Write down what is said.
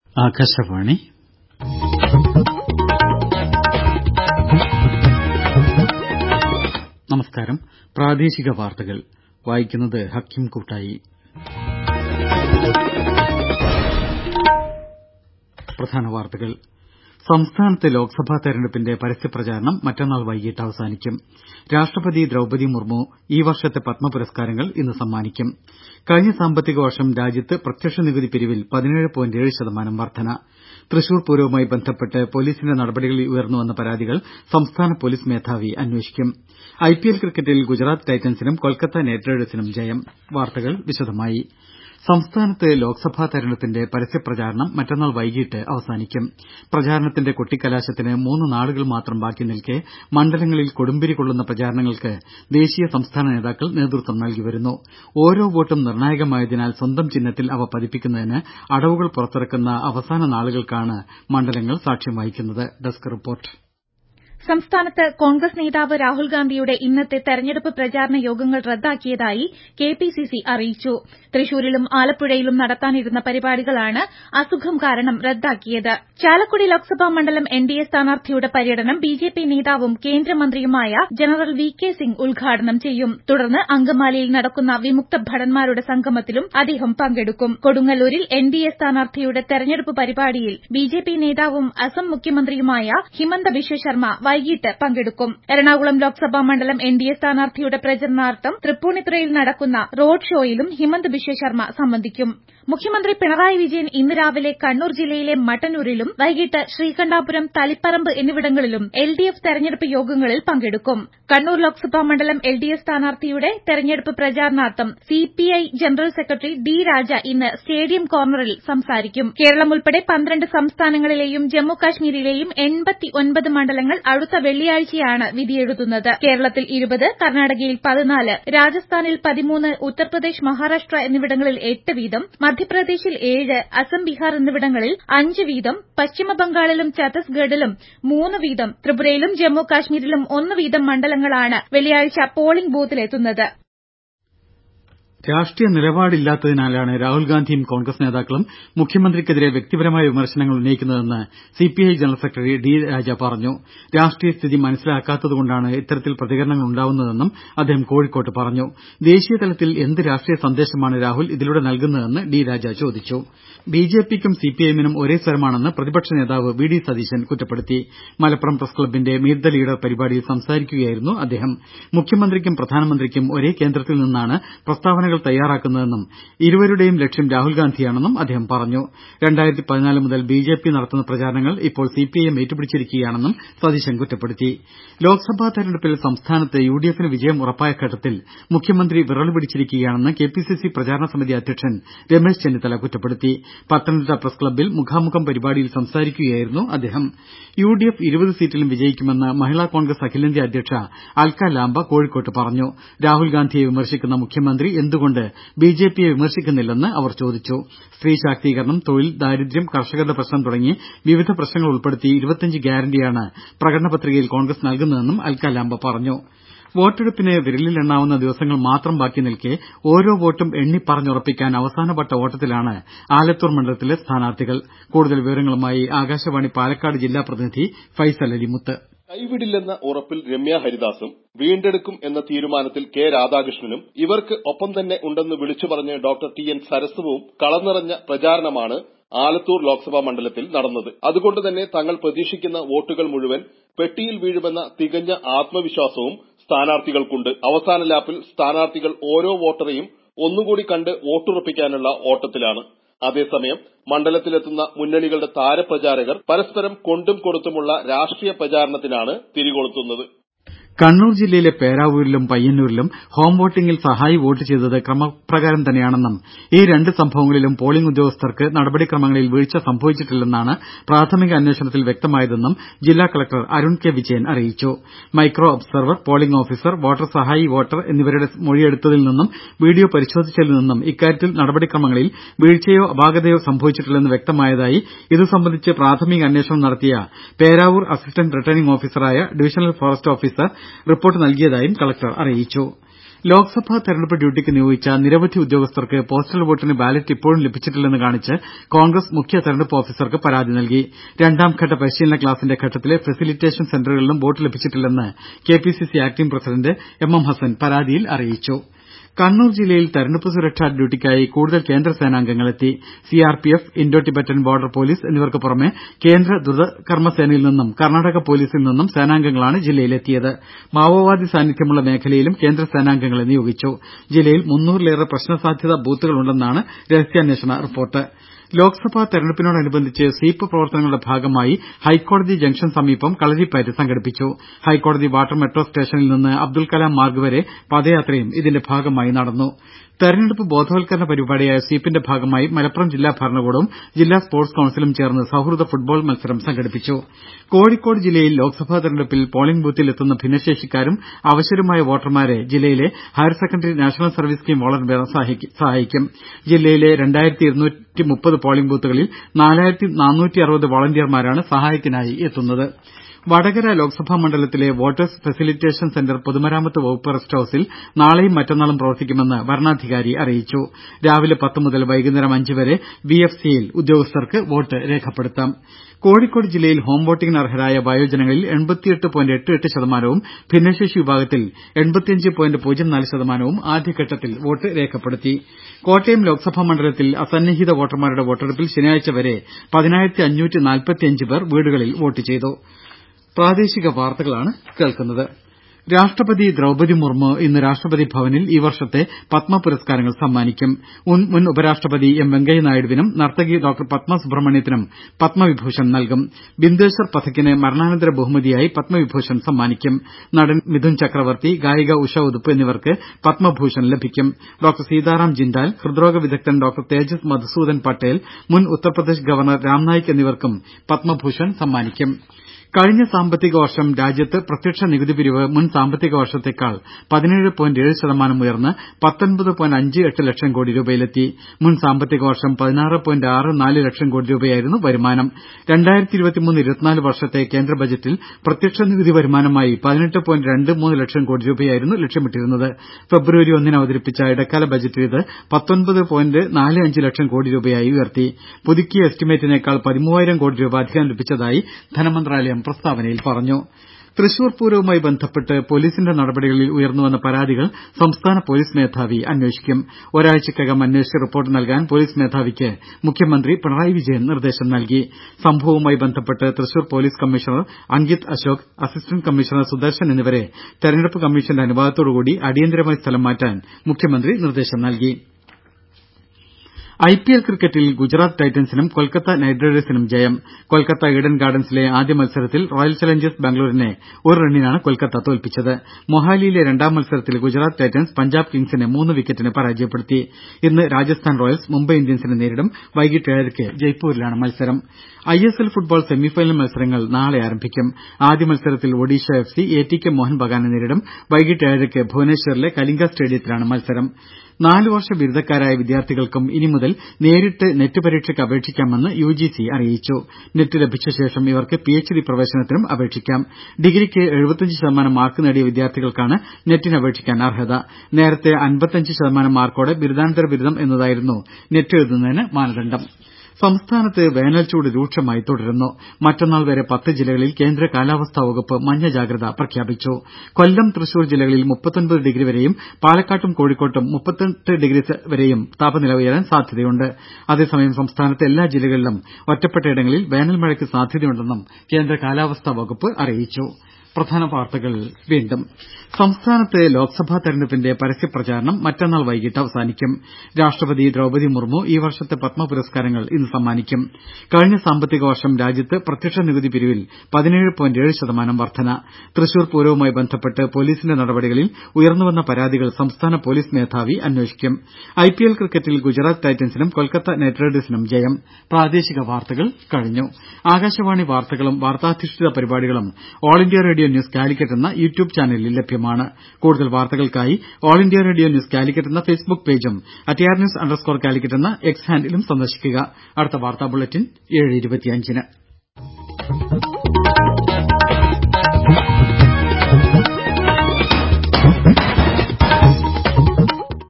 ആകാശവാണി നമസ്കാരം. പ്രാദേശിക വാർത്തകൾ വായിക്കുന്നത് ഹക്കീം കൂട്ടായി. പ്രധാന വാർത്തകൾ. സംസ്ഥാനത്ത് ലോക്സഭാ തെരഞ്ഞെടുപ്പിന്റെ പരസ്യപ്രചാരണം മറ്റന്നാൾ വൈകിട്ട് അവസാനിക്കും. രാഷ്ട്രപതി ദ്രൌപദി മുർമു ഈ വർഷത്തെ പത്മ പുരസ്കാരങ്ങൾ ഇന്ന് സമ്മാനിക്കും. കഴിഞ്ഞ സാമ്പത്തിക വർഷം രാജ്യത്ത് പ്രത്യക്ഷ നികുതി പിരിവിൽ 17.7% വർധന. തൃശൂർ പൂരവുമായി ബന്ധപ്പെട്ട് പൊലീസിന്റെ നടപടികളിൽ ഉയർന്നുവന്ന പരാതികൾ സംസ്ഥാന പൊലീസ് മേധാവി അന്വേഷിക്കും. IPL ക്രിക്കറ്റിൽ ഗുജറാത്ത് ടൈറ്റൻസിനും കൊൽക്കത്ത നൈറ്റ് റൈഡേഴ്സിനും ജയം. വാർത്തകൾ വിശദമായി. സംസ്ഥാനത്ത് ലോക്സഭാ തെരഞ്ഞെടുപ്പിന്റെ പരസ്യപ്രചാരണം മറ്റന്നാൾ വൈകിട്ട് അവസാനിക്കും. പ്രചാരണത്തിന്റെ കൊട്ടിക്കലാശത്തിന് 3 നാളുകൾ മാത്രം ബാക്കി നിൽക്കെ മണ്ഡലങ്ങളിൽ കൊടുമ്പിരി കൊള്ളുന്ന പ്രചാരണങ്ങൾക്ക് ദേശീയ സംസ്ഥാന നേതാക്കൾ നേതൃത്വം നൽകിവരുന്നു. ഓരോ വോട്ടും നിർണായകമായതിനാൽ സ്വന്തം ചിഹ്നത്തിൽ അവ പതിപ്പിക്കുന്നതിന് അടവുകൾ പുറത്തിറക്കുന്ന അവസാന നാളുകൾക്കാണ് മണ്ഡലങ്ങൾ സാക്ഷ്യം വഹിക്കുന്നത്. Desk report. സംസ്ഥാനത്ത് കോൺഗ്രസ് നേതാവ് രാഹുൽ ഗാന്ധിയുടെ ഇന്നത്തെ തെരഞ്ഞെടുപ്പ് പ്രചാരണ യോഗങ്ങൾ റദ്ദാക്കിയതായി KPCC അറിയിച്ചു. തൃശൂരിലും ആലപ്പുഴയിലും നടത്താനിരുന്ന പരിപാടികളാണ് അസുഖം കാരണം റദ്ദാക്കിയത്. ചാലക്കുടി ലോക്സഭാ മണ്ഡലം NDA സ്ഥാനാർത്ഥിയുടെ പര്യടനം BJP നേതാവും കേന്ദ്രമന്ത്രിയുമായ ജനറൽ VK സിംഗ് ഉദ്ഘാടനം ചെയ്യും. തുടർന്ന് അങ്കമാലിയിൽ നടക്കുന്ന വിമുക്ത ഭടന്മാരുടെ സംഗമത്തിലും അദ്ദേഹം പങ്കെടുക്കും. കൊടുങ്ങല്ലൂരിൽ NDA സ്ഥാനാർത്ഥിയുടെ തെരഞ്ഞെടുപ്പ് പരിപാടിയിൽ BJP നേതാവും അസം മുഖ്യമന്ത്രിയുമായ ഹിമന്ത ബിശ്വ ശർമ്മ വൈകിട്ട് പങ്കെടുക്കും. എറണാകുളം ലോക്സഭാ മണ്ഡലം NDA സ്ഥാനാർത്ഥിയുടെ പ്രചരണാർത്ഥം തൃപ്പൂണിത്തുറയിൽ നടക്കുന്ന റോഡ് ഷോയിലും ഹിമന്ത ബിശ്വ ശർമ്മ സംബന്ധിക്കും. മുഖ്യമന്ത്രി പിണറായി വിജയൻ ഇന്ന് രാവിലെ കണ്ണൂർ ജില്ലയിലെ മട്ടന്നൂരിലും വൈകിട്ട് ശ്രീകണ്ഠാപുരം, തളിപ്പറമ്പ് എന്നിവിടങ്ങളിലും LDF തെരഞ്ഞെടുപ്പ് യോഗങ്ങളിൽ പങ്കെടുക്കും. കണ്ണൂർ ലോക്സഭാ മണ്ഡലം LDF സ്ഥാനാർത്ഥിയുടെ തെരഞ്ഞെടുപ്പ് പ്രചാരണാർത്ഥം CPI general secretary D Raja ഇന്ന് സ്റ്റേഡിയം കോർണറിൽ സംസാരിക്കും. കേരളം ഉൾപ്പെടെ 12 സംസ്ഥാനങ്ങളിലെയും ജമ്മു കശ്മീരിലെയും 89 മണ്ഡലങ്ങൾ അടുത്ത വെള്ളിയാഴ്ചയാണ് വിധിയെഴുതുന്നത്. കേരളത്തിൽ 20, കർണാടകയിൽ 14, രാജസ്ഥാനിൽ 13, ഉത്തർപ്രദേശ്, മഹാരാഷ്ട്ര എന്നിവിടങ്ങളിൽ 8 വീതം, മധ്യപ്രദേശിൽ 7, അസം, ബീഹാർ എന്നിവിടങ്ങളിൽ 5 വീതം, പശ്ചിമബംഗാളിലും ഛത്തീസ്ഗഡിലും 3 വീതം, ത്രിപുരയിലും ജമ്മു കാശ്മീരിലും 1 വീതം മണ്ഡലങ്ങളാണ് വെള്ളിയാഴ്ച പോളിംഗ് ബൂത്തിലെത്തുന്നത്. രാഷ്ട്രീയ നിലപാടില്ലാത്തതിനാലാണ് രാഹുൽ ഗാന്ധിയും കോൺഗ്രസ് നേതാക്കളും മുഖ്യമന്ത്രിക്കെതിരെ വ്യക്തിപരമായ വിമർശനങ്ങൾ ഉന്നയിക്കുന്നതെന്ന് CPI general secretary D Raja പറഞ്ഞു. രാഷ്ട്രീയ സ്ഥിതി മനസ്സിലാക്കാത്തതുകൊണ്ടാണ് ഇത്തരത്തിൽ പ്രതികരണങ്ങൾ ഉണ്ടാവുന്നതെന്നും അദ്ദേഹം കോഴിക്കോട്ട് പറഞ്ഞു. ദേശീയ തലത്തിൽ എന്ത് രാഷ്ട്രീയ സന്ദേശമാണ് രാഹുൽ ഇതിലൂടെ നൽകുന്നതെന്ന് D രാജ ചോദിച്ചു. BJPക്കും CPIഎമ്മിനും ഒരേ സ്വരമാണെന്ന് പ്രതിപക്ഷ നേതാവ് VD സതീശൻ കുറ്റപ്പെടുത്തി. മലപ്പുറം പ്രസ് ക്ലബ്ബിന്റെ മീറ്റ് ദ ലീഡർ പരിപാടിയിൽ സംസാരിക്കുകയായിരുന്നു അദ്ദേഹം. മുഖ്യമന്ത്രിക്കും പ്രധാനമന്ത്രിക്കും ഒരേ കേന്ദ്രത്തിൽ നിന്നാണ് പ്രസ്താവനകൾ തയ്യാറാക്കുന്നതെന്നും ഇരുവരുടെയും ലക്ഷ്യം രാഹുൽ ഗാന്ധിയാണെന്നും അദ്ദേഹം പറഞ്ഞു. 2014 മുതൽ BJP നടത്തുന്ന പ്രചാരണങ്ങൾ ഇപ്പോൾ CPIഎം ഏറ്റുപിടിച്ചിരിക്കുകയാണെന്നും സതീശൻ കുറ്റപ്പെടുത്തി. ലോക്സഭാ തെരഞ്ഞെടുപ്പിൽ സംസ്ഥാനത്ത് UDFന് വിജയം ഉറപ്പായ ഘട്ടത്തിൽ മുഖ്യമന്ത്രി വിറളി പിടിച്ചിരിക്കുകയാണെന്ന് KPCC പ്രചാരണ സമിതി അധ്യക്ഷൻ രമേശ് ചെന്നിത്തല കുറ്റപ്പെടുത്തി. പത്തനംതിട്ട പ്രസ് ക്ലബ്ബിൽ മുഖാമുഖം പരിപാടിയിൽ സംസാരിക്കുകയായിരുന്നു അദ്ദേഹം. UDF 20 സീറ്റിലും വിജയിക്കുമെന്ന് മഹിളാ കോൺഗ്രസ് അഖിലേന്ത്യാ അധ്യക്ഷ അൽക്ക ലാംബ കോഴിക്കോട്ട് പറഞ്ഞു. രാഹുൽ ഗാന്ധിയെ വിമർശിക്കുന്ന മുഖ്യമന്ത്രി എന്തുകൊണ്ട് BJPയെ വിമർശിക്കുന്നില്ലെന്ന് അവർ ചോദിച്ചു. സ്ത്രീ ശാക്തീകരണം, തൊഴിൽ, ദാരിദ്ര്യം, കർഷകരുടെ പ്രശ്നം തുടങ്ങി വിവിധ പ്രശ്നങ്ങൾ ഉൾപ്പെടുത്തി 25 ഗ്യാരണ്ടിയാണ് പ്രകടന പത്രികയിൽ കോൺഗ്രസ് നൽകുന്നതെന്നും അൽക്ക ലാംബ പറഞ്ഞു. വോട്ടെടുപ്പിന് വിരലിലെണ്ണാവുന്ന ദിവസങ്ങൾ മാത്രം ബാക്കി നിൽക്കെ ഓരോ വോട്ടും എണ്ണിപ്പറഞ്ഞുറപ്പിക്കാൻ അവസാനവട്ട ഓട്ടത്തിലാണ് ആലത്തൂർ മണ്ഡലത്തിലെ സ്ഥാനാർത്ഥികൾ. കൂടുതൽ വിവരങ്ങളുമായി ആകാശവാണി പാലക്കാട് ജില്ലാ പ്രതിനിധി ഫൈസൽ അലിമുത്ത്. കൈവിടില്ലെന്ന ഉറപ്പിൽ രമ്യ ഹരിദാസും വീണ്ടെടുക്കും എന്ന തീരുമാനത്തിൽ K രാധാകൃഷ്ണനും ഇവർക്ക് ഒപ്പം തന്നെ ഉണ്ടെന്ന് വിളിച്ചു പറഞ്ഞ് ഡോക്ടർ TN സരസുവും കളനിറഞ്ഞ പ്രചാരണമാണ് ആലത്തൂർ ലോക്സഭാ മണ്ഡലത്തിൽ നടന്നത്. അതുകൊണ്ട് തന്നെ തങ്ങൾ പ്രതീക്ഷിക്കുന്ന വോട്ടുകൾ മുഴുവൻ പെട്ടിയിൽ വീഴുമെന്ന തികഞ്ഞ ആത്മവിശ്വാസവും സ്ഥാനാർത്ഥികൾക്കുണ്ട്. അവസാന ലാപ്പിൽ സ്ഥാനാർത്ഥികൾ ഓരോ വോട്ടറെയും ഒന്നുകൂടി കണ്ട് വോട്ടുറപ്പിക്കാനുള്ള ഓട്ടത്തിലാണ്. അതേസമയം മണ്ഡലത്തിലെത്തുന്ന മുന്നണികളുടെ താരപ്രചാരകർ പരസ്പരം കൊണ്ടും കൊടുത്തുമുള്ള രാഷ്ട്രീയ പ്രചാരണത്തിനാണ് തിരികൊളുത്തുന്നത്. കണ്ണൂർ ജില്ലയിലെ പേരാവൂരിലും പയ്യന്നൂരിലും ഹോം വോട്ടിംഗിൽ സഹായി വോട്ട് ചെയ്തത് ക്രമപ്രകാരം തന്നെയാണെന്നും ഈ 2 സംഭവങ്ങളിലും പോളിംഗ് ഉദ്യോഗസ്ഥർക്ക് നടപടിക്രമങ്ങളിൽ വീഴ്ച സംഭവിച്ചിട്ടില്ലെന്നാണ് പ്രാഥമിക അന്വേഷണത്തിൽ വ്യക്തമായതെന്നും ജില്ലാ കളക്ടർ അരുൺ K വിജയൻ അറിയിച്ചു. Micro observer, polling officer, voter സഹായി വോട്ടർ എന്നിവരുടെ മൊഴിയെടുത്തതിൽ നിന്നും വീഡിയോ പരിശോധിച്ചതിൽ നിന്നും ഇക്കാര്യത്തിൽ നടപടിക്രമങ്ങളിൽ വീഴ്ചയോ അപാകതയോ സംഭവിച്ചിട്ടില്ലെന്ന് വ്യക്തമായതായി ഇതു സംബന്ധിച്ച് പ്രാഥമിക അന്വേഷണം നടത്തിയ പേരാവൂർ അസിസ്റ്റന്റ് റിട്ടേണിംഗ് ഓഫീസറായ ഡിവിഷണൽ ഫോറസ്റ്റ് ഓഫീസർ റിപ്പോർട്ട് നൽകിയതായും കളക്ടർ അറിയിച്ചു. ലോക്സഭാ തെരഞ്ഞെടുപ്പ് ഡ്യൂട്ടിക്ക് നിയോഗിച്ച നിരവധി ഉദ്യോഗസ്ഥർക്ക് പോസ്റ്റൽ വോട്ടിന് ബാലറ്റ് ഇപ്പോഴും ലഭിച്ചിട്ടില്ലെന്ന് കാണിച്ച് കോൺഗ്രസ് മുഖ്യ തെരഞ്ഞെടുപ്പ് ഓഫീസർക്ക് പരാതി നൽകി. രണ്ടാംഘട്ട പരിശീലന ക്ലാസിന്റെ ഘട്ടത്തിലെ ഫെസിലിറ്റേഷൻ സെന്ററുകളിലും വോട്ട് ലഭിച്ചിട്ടില്ലെന്ന് KPCC acting president MM Hasan പരാതിയിൽ അറിയിച്ചു. കണ്ണൂർ ജില്ലയിൽ തെരഞ്ഞെടുപ്പ് സുരക്ഷാ ഡ്യൂട്ടിക്കായി കൂടുതൽ കേന്ദ്ര സേനാംഗങ്ങളെത്തി. CRPF, Indo Tibetan border police എന്നിവർക്ക് പുറമെ കേന്ദ്ര ദ്രുതകർമ്മസേനയിൽ നിന്നും കർണാടക പോലീസിൽ നിന്നും സേനാംഗങ്ങളാണ് ജില്ലയിലെത്തിയത്. മാവോവാദി സാന്നിധ്യമുള്ള മേഖലയിലും കേന്ദ്ര സേനാംഗങ്ങളെ നിയോഗിച്ചു. ജില്ലയിൽ 300-ലേറെ പ്രശ്നസാധ്യത ബൂത്തുകളുണ്ടെന്നാണ് രഹസ്യാന്വേഷണ റിപ്പോർട്ട്. ലോക്സഭാ തെരഞ്ഞെടുപ്പിനോടനുബന്ധിച്ച് സ്വീപ്പ് പ്രവർത്തനങ്ങളുടെ ഭാഗമായി ഹൈക്കോടതി ജംഗ്ഷൻ സമീപം കളരിപ്പയറ്റ് സംഘടിപ്പിച്ചു. ഹൈക്കോടതി വാട്ടർ മെട്രോ സ്റ്റേഷനിൽ നിന്ന് അബ്ദുൽ കലാം മാർഗ് വരെ പദയാത്രയും ഇതിന്റെ ഭാഗമായി നടന്നു. തെരഞ്ഞെടുപ്പ് ബോധവൽക്കരണ പരിപാടിയായ സ്വീപ്പിന്റെ ഭാഗമായി മലപ്പുറം ജില്ലാ ഭരണകൂടവും ജില്ലാ സ്പോർട്സ് കൌൺസിലും ചേർന്ന് സൌഹൃദ ഫുട്ബോൾ മത്സരം സംഘടിപ്പിച്ചു. കോഴിക്കോട് ജില്ലയിൽ ലോക്സഭാ തെരഞ്ഞെടുപ്പിൽ പോളിംഗ് ബൂത്തിൽ എത്തുന്ന ഭിന്നശേഷിക്കാരും അവശരുമായ വോട്ടർമാരെ ജില്ലയിലെ higher secondary national service scheme volunteer സഹായിക്കും. ജില്ലയിലെ 2230 പോളിംഗ് ബൂത്തുകളിൽ 4460 വോളണ്ടിയർമാരാണ് സഹായത്തിനായി എത്തുന്നത്. വടകര ലോക്സഭാ മണ്ഡലത്തിലെ വോട്ടേഴ്സ് ഫെസിലിറ്റേഷൻ സെന്റർ പൊതുമരാമത്ത് വകുപ്പ് റെസ്റ്റ് ഹൌസിൽ നാളെയും മറ്റന്നാളും പ്രവർത്തിക്കുമെന്ന് വരണാധികാരി അറിയിച്ചു. രാവിലെ 10 മുതൽ വൈകുന്നേരം 5 വരെ VFCയിൽ ഉദ്യോഗസ്ഥർക്ക് വോട്ട് രേഖപ്പെടുത്താം. കോഴിക്കോട് ജില്ലയിൽ ഹോം വോട്ടിംഗിന് അർഹരായ വയോജനങ്ങളിൽ 88.88%വും ഭിന്നശേഷി വിഭാഗത്തിൽ 85.04%വും ആദ്യഘട്ടത്തിൽ വോട്ട് രേഖപ്പെടുത്തി. കോട്ടയം ലോക്സഭാ മണ്ഡലത്തിൽ അസന്നിഹിത വോട്ടർമാരുടെ വോട്ടെടുപ്പിൽ ശനിയാഴ്ച വരെ 10,545 പേർ വീടുകളിൽ വോട്ട് ചെയ്തു. രാഷ്ട്രപതി ദ്രൌപദി മുർമു ഇന്ന് രാഷ്ട്രപതി ഭവനിൽ ഈ വർഷത്തെ പത്മ പുരസ്കാരങ്ങൾ സമ്മാനിക്കും. മുൻ ഉപരാഷ്ട്രപതി വെങ്കയ്യനായിഡുവിനും നർത്തകി ഡോക്ടർ പത്മ സുബ്രഹ്മണ്യത്തിനും പത്മവിഭൂഷൺ നൽകും. ബിന്ദേശ്വർ പഥക്കിന് മരണാനന്തര ബഹുമതിയായി പത്മവിഭൂഷൺ സമ്മാനിക്കും. നടൻ മിഥുൻ ചക്രവർത്തി, ഗായിക ഉഷ ഉദുപ്പ് എന്നിവർക്ക് പത്മഭൂഷൺ ലഭിക്കും. ഡോക്ടർ സീതാറാം ജിൻഡാൽ, ഹൃദ്രോഗ വിദഗ്ധൻ ഡോക്ടർ തേജസ് മധുസൂദൻ പട്ടേൽ, മുൻ ഉത്തർപ്രദേശ് ഗവർണർ രാംനായിക് എന്നിവർക്കും പത്മഭൂഷൺ സമ്മാനിക്കും. കഴിഞ്ഞ സാമ്പത്തിക വർഷം രാജ്യത്ത് പ്രത്യക്ഷ നികുതി പിരിവ് മുൻ സാമ്പത്തിക വർഷത്തേക്കാൾ 17.7% ഉയർന്ന് 19.58 ലക്ഷം കോടി രൂപയിലെത്തി. മുൻ സാമ്പത്തിക വർഷം 16.64 ലക്ഷം കോടി രൂപയായിരുന്നു വരുമാനം. 2023-24 വർഷത്തെ കേന്ദ്ര ബജറ്റിൽ പ്രത്യക്ഷ നികുതി വരുമാനമായി 18.23 ലക്ഷം കോടി രൂപയായിരുന്നു ലക്ഷ്യമിട്ടിരുന്നത്. ഫെബ്രുവരി 1-ന് അവതരിപ്പിച്ച ഇടക്കാല ബജറ്റിൽ ഇത് 19.45 ലക്ഷം കോടി രൂപയായി ഉയർത്തി. പുതുക്കിയ എസ്റ്റിമേറ്റിനേക്കാൾ 13,000 കോടി രൂപ അധികം ലഭിച്ചതായി ധനമന്ത്രാലയം പ്രസ്താവനയിൽ പറഞ്ഞു. തൃശൂർ പൂരവുമായി ബന്ധപ്പെട്ട് പോലീസിന്റെ നടപടികളിൽ ഉയർന്നുവന്ന പരാതികൾ സംസ്ഥാന പോലീസ് മേധാവി അന്വേഷിക്കും. ഒരാഴ്ചക്കകം അന്വേഷിച്ച് റിപ്പോർട്ട് നൽകാൻ പോലീസ് മേധാവിക്ക് മുഖ്യമന്ത്രി പിണറായി വിജയൻ നിർദ്ദേശം നൽകി. സംഭവവുമായി ബന്ധപ്പെട്ട് Thrissur police commissioner Ankit Ashok, assistant commissioner Sudarshan എന്നിവരെ തെരഞ്ഞെടുപ്പ് കമ്മീഷന്റെ അനുവാദത്തോടുകൂടി അടിയന്തരമായി സ്ഥലം മാറ്റാൻ മുഖ്യമന്ത്രി നിർദ്ദേശം നൽകി. IPL ക്രിക്കറ്റിൽ ഗുജറാത്ത് ടൈറ്റൻസിനും കൊൽക്കത്ത നൈറ്റ് റൈഡേഴ്സിനും ജയം. കൊൽക്കത്ത ഈഡൻ ഗാർഡൻസിലെ ആദ്യ മത്സരത്തിൽ റോയൽ ചലഞ്ചേഴ്സ് ബാംഗ്ലൂരിനെ 1 റണ്ണിനാണ് കൊൽക്കത്ത തോൽപ്പിച്ചത്. മൊഹാലിയിലെ രണ്ടാം മത്സരത്തിൽ ഗുജറാത്ത് ടൈറ്റൻസ് പഞ്ചാബ് കിങ്സിനെ 3 വിക്കറ്റിന് പരാജയപ്പെടുത്തി. ഇന്ന് രാജസ്ഥാൻ റോയൽസ് മുംബൈ ഇന്ത്യൻസിനെ നേരിടും. വൈകിട്ട് 7:30-ക്ക് ജയ്പൂരിലാണ് മത്സരം. ISL ഫുട്ബോൾ സെമിഫൈനൽ മത്സരങ്ങൾ നാളെ ആരംഭിക്കും. ആദ്യ മത്സരത്തിൽ ഒഡീഷ FC ATK മോഹൻ ബഗാനെ നേരിടും. വൈകിട്ട് 7:00-ക്ക് ഭുവനേശ്വറിലെ കലിംഗ സ്റ്റേഡിയത്തിലാണ് മത്സരം. 4 വർഷ ബിരുദക്കാരായ വിദ്യാർത്ഥികൾക്കും ഇനി മുതൽ നേരിട്ട് നെറ്റ് പരീക്ഷയ്ക്ക് അപേക്ഷിക്കാമെന്ന് UGC അറിയിച്ചു. നെറ്റ് ലഭിച്ച ശേഷം ഇവർക്ക് PhD പ്രവേശനത്തിനും അപേക്ഷിക്കാം. ഡിഗ്രിക്ക് 75% മാർക്ക് നേടിയ വിദ്യാർത്ഥികൾക്കാണ് നെറ്റിന് അപേക്ഷിക്കാൻ അർഹത. നേരത്തെ 55% മാർക്കോടെ ബിരുദാനന്തര ബിരുദം എന്നതായിരുന്നു നെറ്റ് എഴുതുന്നതിന് മാനദണ്ഡം. സംസ്ഥാനത്ത് വേനൽച്ചൂട് രൂക്ഷമായി തുടരുന്നു. മറ്റന്നാൾ വരെ 10 ജില്ലകളിൽ കേന്ദ്ര കാലാവസ്ഥാ വകുപ്പ് മഞ്ഞ ജാഗ്രത പ്രഖ്യാപിച്ചു. കൊല്ലം, തൃശൂർ ജില്ലകളിൽ 39 ഡിഗ്രി വരെയും പാലക്കാട്ടും കോഴിക്കോട്ടും 38 ഡിഗ്രി വരെയും താപനില ഉയരാൻ സാധ്യതയുണ്ട്. അതേസമയം സംസ്ഥാനത്തെ എല്ലാ ജില്ലകളിലും ഒറ്റപ്പെട്ടയിടങ്ങളിൽ വേനൽ മഴയ്ക്ക് സാധ്യതയുണ്ടെന്നും കേന്ദ്ര കാലാവസ്ഥാ വകുപ്പ് അറിയിച്ചു. പ്രധാന വാർത്തകൾ വീണ്ടും. സംസ്ഥാനത്ത് ലോക്സഭാ തെരഞ്ഞെടുപ്പിന്റെ പരസ്യപ്രചാരണം മറ്റന്നാൾ വൈകിട്ട് അവസാനിക്കും. രാഷ്ട്രപതി ദ്രൌപദി മുർമു ഈ വർഷത്തെ പത്മ പുരസ്കാരങ്ങൾ ഇന്ന് സമ്മാനിക്കും. കഴിഞ്ഞ സാമ്പത്തിക വർഷം രാജ്യത്ത് പ്രത്യക്ഷ നികുതി പിരിവിൽ 17.7% വർധന. തൃശൂർ പൂരവുമായി ബന്ധപ്പെട്ട് പോലീസിന്റെ നടപടികളിൽ ഉയർന്നുവന്ന പരാതികൾ സംസ്ഥാന പോലീസ് മേധാവി അന്വേഷിക്കും. IPL ക്രിക്കറ്റിൽ ഗുജറാത്ത് ടൈറ്റൻസിനും കൊൽക്കത്ത നൈറ്റ് റൈഡേഴ്സിനും ജയം. പ്രാദേശിക വാർത്തകൾ കഴിഞ്ഞു. ആകാശവാണി വാർത്തകളും വാർത്താധിഷ്ഠിത പരിപാടികളും all India radio news Calicut എന്ന യൂട്യൂബ് ചാനലിൽ ലഭ്യമാണ്. കൂടുതൽ വാർത്തകൾക്കായി all India radio news Calicut എന്ന ഫേസ്ബുക്ക് പേജും @news_കാലിക്കറ്റ് എന്ന X ഹാൻഡിലും സന്ദർശിക്കുക. അടുത്ത വാർത്താ ബുള്ളറ്റിൻ 7:25-ന്.